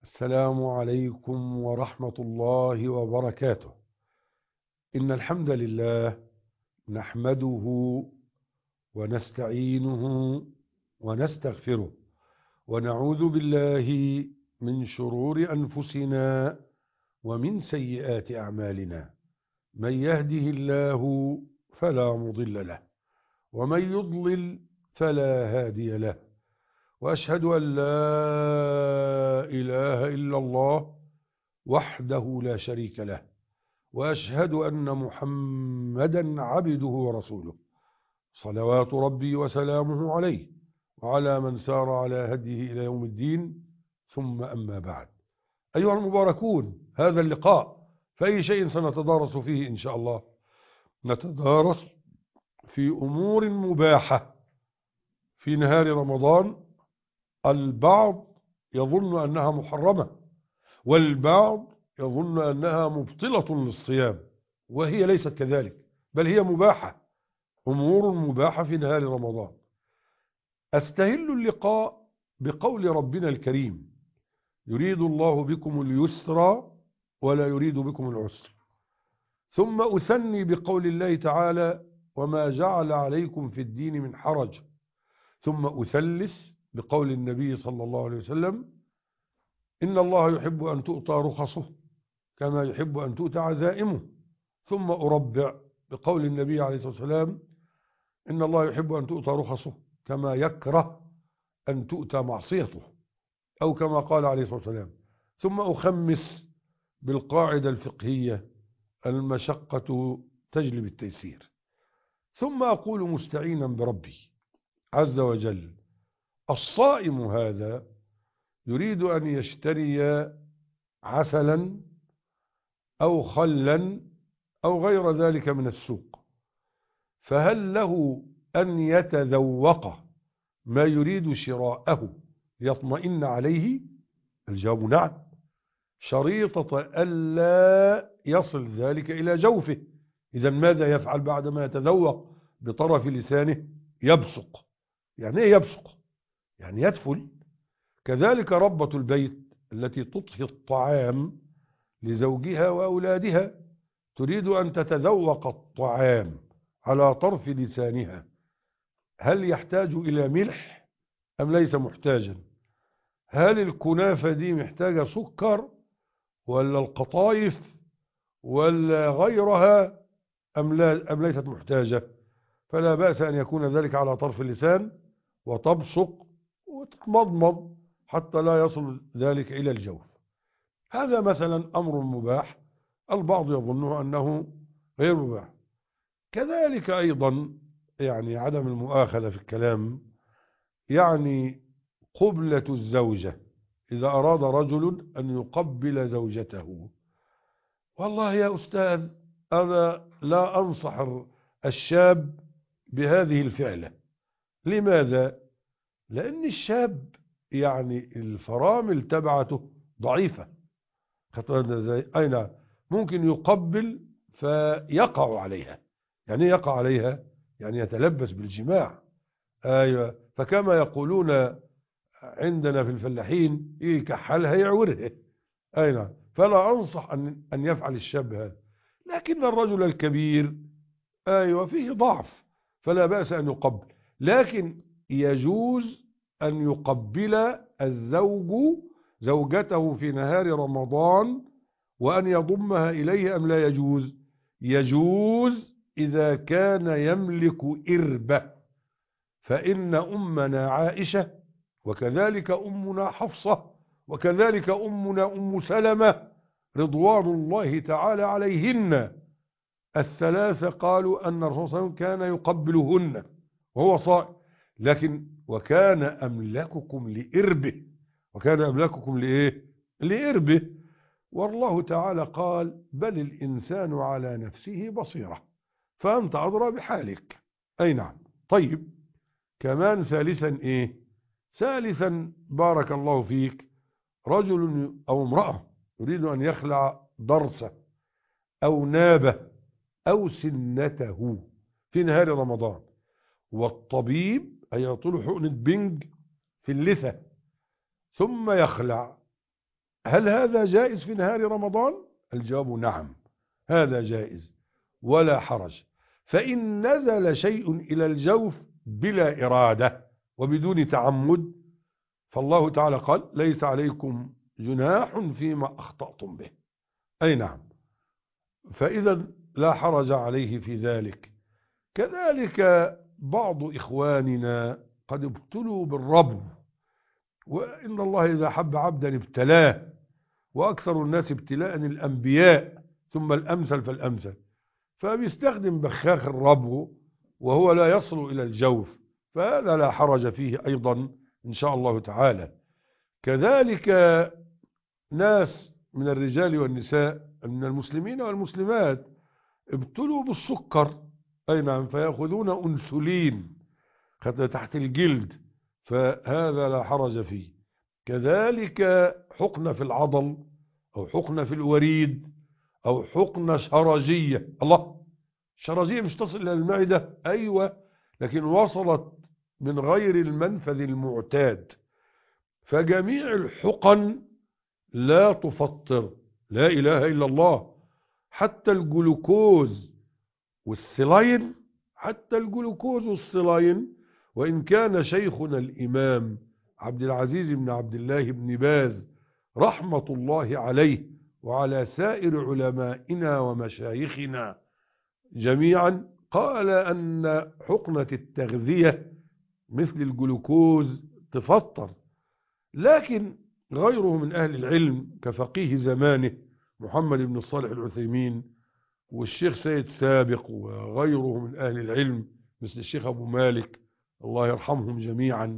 السلام عليكم ورحمة الله وبركاته. إن الحمد لله نحمده ونستعينه ونستغفره ونعوذ بالله من شرور أنفسنا ومن سيئات أعمالنا. من يهده الله فلا مضل له ومن يضلل فلا هادي له، وأشهد أن لا إله إلا الله وحده لا شريك له، وأشهد أن محمدا عبده ورسوله، صلوات ربي وسلامه عليه وعلى من سار على هديه إلى يوم الدين، ثم أما بعد. أيها المباركون، هذا اللقاء فأي شيء سنتدارس فيه إن شاء الله؟ نتدارس في أمور مباحة في نهار رمضان. البعض يظن أنها محرمة، والبعض يظن أنها مبطلة للصيام، وهي ليست كذلك، بل هي مباحة، أمور مباحة في نهار رمضان. أستهل اللقاء بقول ربنا الكريم: يريد الله بكم اليسر ولا يريد بكم العسر. ثم أثني بقول الله تعالى: وما جعل عليكم في الدين من حرج. ثم أثلث بقول النبي صلى الله عليه وسلم: إن الله يحب أن تؤتى رخصه كما يحب أن تؤتى عزائمه. ثم أربع بقول النبي عليه الصلاة والسلام: إن الله يحب أن تؤتى رخصه كما يكره أن تؤتى معصيته، أو كما قال عليه الصلاة والسلام. ثم أخمس بالقاعدة الفقهية: المشقة تجلب التيسير. ثم أقول مستعينا بربي عز وجل: الصائم هذا يريد أن يشتري عسلا أو خلا أو غير ذلك من السوق، فهل له أن يتذوق ما يريد شراءه ليطمئن عليه؟ الجواب نعم، شريطة ألا يصل ذلك إلى جوفه. إذا ماذا يفعل بعدما يتذوق بطرف لسانه؟ يبصق. يعني إيه يبصق؟ يعني يدفل. كذلك ربة البيت التي تطهي الطعام لزوجها وأولادها تريد أن تتذوق الطعام على طرف لسانها، هل يحتاج إلى ملح أم ليس محتاجا؟ هل الكنافة دي محتاجة سكر ولا القطايف ولا غيرها أم ليست محتاجة؟ فلا بأس أن يكون ذلك على طرف اللسان، وتبصق وتتمضمض حتى لا يصل ذلك إلى الجوف. هذا مثلا أمر مباح، البعض يظنه أنه غير مباح. كذلك أيضا يعني عدم المؤاخذة في الكلام، يعني قبلة الزوجة، إذا أراد رجل أن يقبل زوجته، والله يا أستاذ أنا لا أنصح الشاب بهذه الفعلة. لماذا؟ لأن الشاب يعني الفرامل تبعته ضعيفة، أي نعم، ممكن يقبل فيقع عليها. يعني يقع عليها يعني يتلبس بالجماع. أيوة، فكما يقولون عندنا في الفلاحين: يكحلها يعورها. أي نعم، فلا أنصح أن يفعل الشاب هذا. لكن الرجل الكبير أيوة فيه ضعف، فلا بأس أن يقبل، لكن يجوز أن يقبل الزوج زوجته في نهار رمضان وأن يضمها إليه أم لا يجوز؟ يجوز إذا كان يملك إربة، فإن أمنا عائشة وكذلك أمنا حفصة وكذلك أمنا أم سلمة رضوان الله تعالى عليهن الثلاثة قالوا أن الرسول صلى الله عليه وسلم كان يقبلهن وهو صائم، لكن وكان أملككم لإربه. وكان أملككم لإيه؟ لإربه. والله تعالى قال: بل الإنسان على نفسه بصيرة، فأنت أدرى بحالك. أي نعم. طيب، كمان ثالثا إيه؟ ثالثا بارك الله فيك، رجل أو امرأة يريد أن يخلع ضرسه أو نابه أو سنته في نهار رمضان، والطبيب هيعطي له حقنة بنج في اللثة ثم يخلع. هل هذا جائز في نهار رمضان؟ الجواب نعم، هذا جائز ولا حرج. فإن نزل شيء إلى الجوف بلا إرادة وبدون تعمد فالله تعالى قال ليس عليكم جناح فيما أخطأتم به. أي نعم، فإذا لا حرج عليه في ذلك. كذلك بعض إخواننا قد ابتلوا بالربو، وإن الله إذا حب عبدا ابتلاه، وأكثر الناس ابتلاء الأنبياء ثم الأمثل فالأمثل، فبيستخدم بخاخ الربو وهو لا يصل إلى الجوف، فهذا لا حرج فيه أيضا إن شاء الله تعالى. كذلك ناس من الرجال والنساء من المسلمين والمسلمات ابتلوا بالسكر، أي نعم، فيأخذون أنسولين تحت الجلد، فهذا لا حرج فيه. كذلك حقنة في العضل أو حقنة في الوريد أو حقنة شرجية. الله، الشرجية مش تصل إلى المعدة، أيوة، لكن وصلت من غير المنفذ المعتاد. فجميع الحقن لا تفطر، لا إله إلا الله. حتى الجلوكوز والسلاين، حتى الجلوكوز والسلاين، وإن كان شيخنا الإمام عبد العزيز بن عبد الله بن باز رحمة الله عليه وعلى سائر علمائنا ومشايخنا جميعا قال أن حقنة التغذية مثل الجلوكوز تفطر. لكن غيره من أهل العلم كفقيه زمانه محمد بن الصالح العثيمين والشيخ سيد سابق وغيره من أهل العلم مثل الشيخ أبو مالك الله يرحمهم جميعا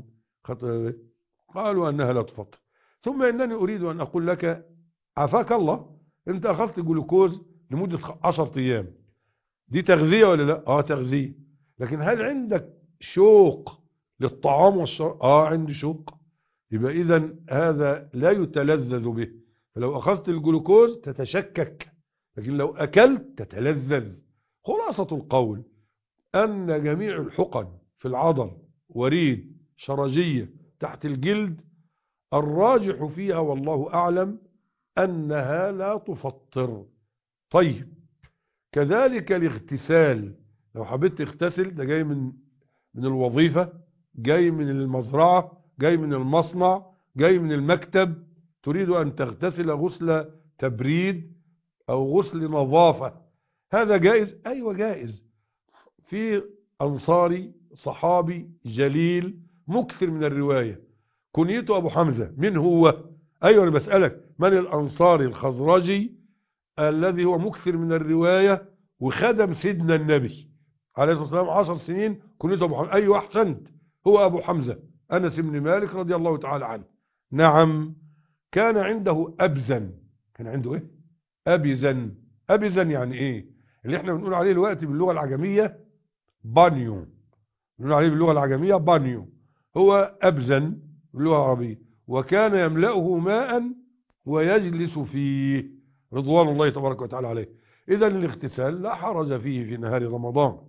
قالوا أنها لا تفطر. ثم إنني أريد أن أقول لك عافاك الله، أنت أخذت جلوكوز لمدة 10 أيام، دي تغذية ولا لا؟ تغذية. لكن هل عندك شوق للطعام والشراب؟ عندي شوق. يبقى إذن هذا لا يتلذذ به. فلو أخذت الجلوكوز تتشكك، لكن لو أكلت تتلذذ. خلاصة القول أن جميع الحقن في العضل، وريد، شرجية، تحت الجلد، الراجح فيها والله أعلم أنها لا تفطر. طيب، كذلك الاغتسال، لو حبيت تغتسل، ده جاي من الوظيفة، جاي من المزرعة، جاي من المصنع، جاي من المكتب، تريد أن تغتسل غسل تبريد أو غسل نظافة، هذا جائز؟ أيوة جائز. في أنصاري صحابي جليل مكثر من الرواية كنيته أبو حمزة، من هو؟ أيوة أنا بسألك، من الأنصاري الخزرجي الذي هو مكثر من الرواية وخدم سيدنا النبي عليه الصلاة والسلام 10 سنين؟ كنيته أبو حمزة. أيوة أحسنت، هو أبو حمزة أنس بن مالك رضي الله تعالى عنه. نعم، كان عنده أبزن. كان عنده إيه؟ أبزن. أبزن يعني إيه؟ اللي احنا بنقول عليه دلوقتي باللغة العجمية بانيو، بنقول عليه باللغة العجمية بانيو، هو أبزن باللغة العربية. وكان يملأه ماء ويجلس فيه رضوان الله تبارك وتعالى عليه. إذن الاغتسال لا حرج فيه في نهار رمضان.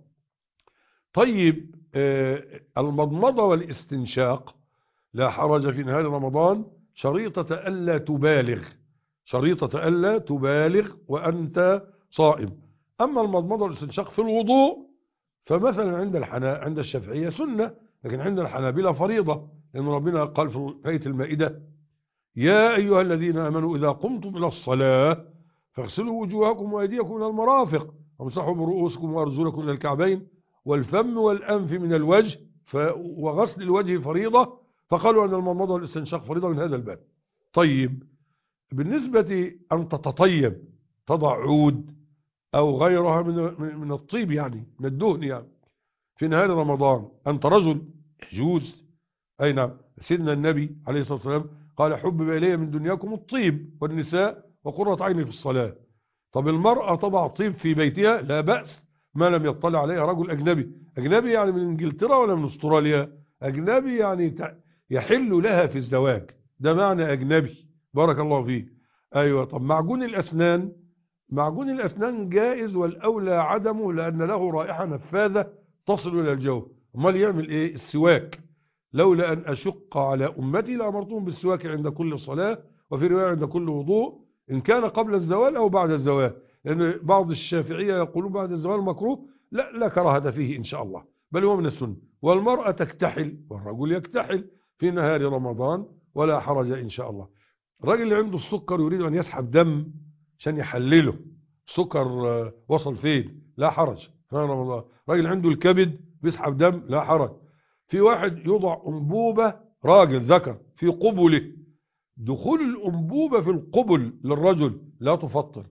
طيب، المضمضة والاستنشاق لا حرج في نهار رمضان، شريطة ألا تبالغ، شريطة ألا تبالغ وأنت صائم. أما المضمضة والاستنشاق في الوضوء فمثلا عند الشافعية سنة، لكن عند الحنابلة فريضة، لأن ربنا قال في آية المائدة يا أيها الذين آمنوا إذا قمتم إلى الصلاة فاغسلوا وجوهكم وأيديكم إلى المرافق وامسحوا برؤوسكم وأرجلكم إلى الكعبين والفم والأنف من الوجه، وغسل الوجه فريضة، فقالوا أن المضمضة والاستنشاق فريضة من هذا الباب. طيب، بالنسبة أن تتطيب، تضع عود أو غيرها من الطيب، يعني من الدهن، يعني في نهار رمضان، أنت رجل يجوز. أي نعم، سيدنا النبي عليه الصلاة والسلام قال حبب إلي من دنياكم الطيب والنساء وقرة عيني في الصلاة. طب المرأة تضع طيب في بيتها لا بأس ما لم يطلع عليها رجل أجنبي. أجنبي يعني من إنجلترا ولا من أستراليا؟ أجنبي يعني يحل لها في الزواج، ده معنى أجنبي. بارك الله فيه. أيوة. طب معجون الأسنان، معجون الأسنان جائز والأولى عدمه لأن له رائحة نفاذة تصل إلى الجو. امال يعمل إيه؟ السواك. لولا أن أشق على أمتي لأمرتهم بالسواك عند كل صلاة وفي رواية عند كل وضوء إن كان قبل الزوال أو بعد الزوال، لأن بعض الشافعية يقولون بعد الزوال مكروه. لا كراهة فيه إن شاء الله، بل هو من السنة. والمرأة تكتحل والرجل يكتحل في نهار رمضان ولا حرج إن شاء الله. الراجل اللي عنده السكر يريد أن يسحب دم عشان يحلله، السكر وصل فين، لا حرج في رمضان. راجل عنده الكبد بيسحب دم، لا حرج. في واحد يوضع أنبوبة، راجل ذكر، في قبله، دخول الأنبوبة في القبل للرجل لا تفطر.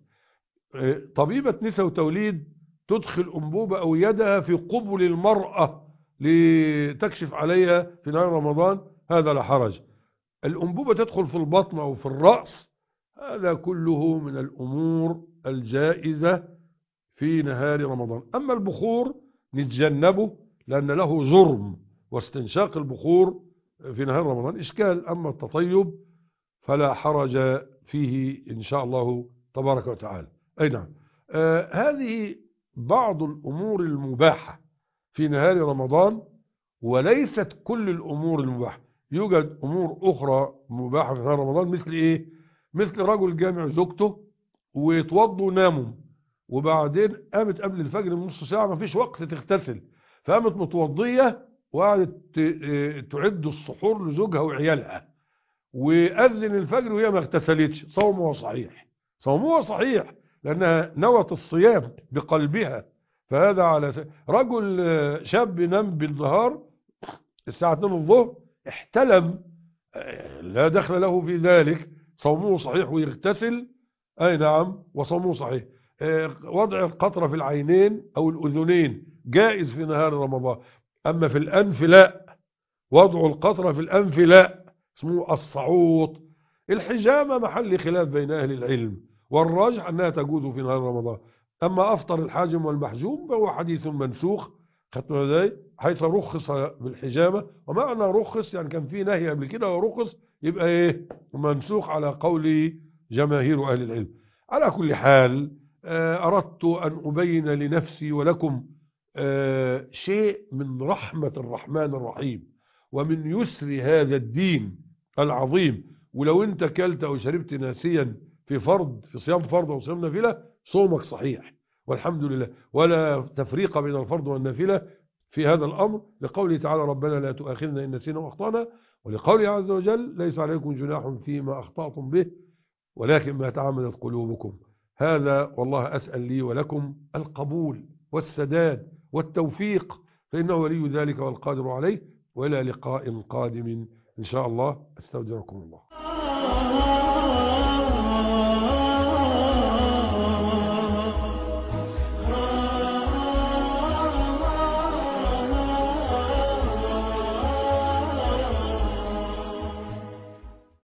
طبيبة نساء وتوليد تدخل أنبوبة أو يدها في قبل المرأة لتكشف عليها في نهار رمضان، هذا لا حرج. الأنبوبة تدخل في البطن أو في الرأس، هذا كله من الأمور الجائزة في نهار رمضان. أما البخور نتجنبه لأن له جرم، واستنشاق البخور في نهار رمضان إشكال. أما التطيب فلا حرج فيه إن شاء الله تبارك وتعالى. أي نعم. هذه بعض الأمور المباحة في نهار رمضان، وليست كل الأمور المباحة. يوجد أمور أخرى مباحة في نهار رمضان، مثل إيه؟ مثل رجل جامع زوجته ويتوضوا وناموا، وبعدين قامت قبل الفجر بنص ساعة، ما فيش وقت تغتسل، فقامت متوضية وقعدت تعد السحور لزوجها وعيالها، وأذن الفجر وهي ما اغتسلتش. صومها صحيح، صومها صحيح، لأنها نوت الصيام بقلبها. فهذا على رجل شاب نام بالنهار الساعة 2 الظهر احتلم، لا دخل له في ذلك، صومه صحيح ويغتسل. أي نعم، وصومه صحيح. وضع القطرة في العينين أو الأذنين جائز في نهار رمضان، أما في الأنف لا، وضع القطرة في الأنف لا، اسمه الصعوط. الحجامة محل خلاف بين أهل العلم، والراجح أنها تجوز في نهار رمضان. أما أفطر الحاجم والمحجوم فهو حديث منسوخ، خدتوا ازاي؟ حيث رخص بالحجامة، ومعنى رخص يعني كان في نهي قبل كده ورخص، يبقى ايه؟ منسوخ على قول جماهير أهل العلم. على كل حال أردت أن أبين لنفسي ولكم شيء من رحمة الرحمن الرحيم ومن يسر هذا الدين العظيم. ولو انت كلت او شربت ناسيا في فرض، في صيام فرض او صيام نافلة، صومك صحيح والحمد لله، ولا تفريق بين الفرض والنافلة في هذا الأمر، لقوله تعالى ربنا لا تؤاخذنا إن نسينا وأخطأنا، ولقوله عز وجل ليس عليكم جناح فيما أخطأتم به ولكن ما تعمدت قلوبكم. هذا والله أسأل لي ولكم القبول والسداد والتوفيق، فإنه ولي ذلك والقادر عليه. وإلى لقاء قادم إن شاء الله، أستودعكم الله.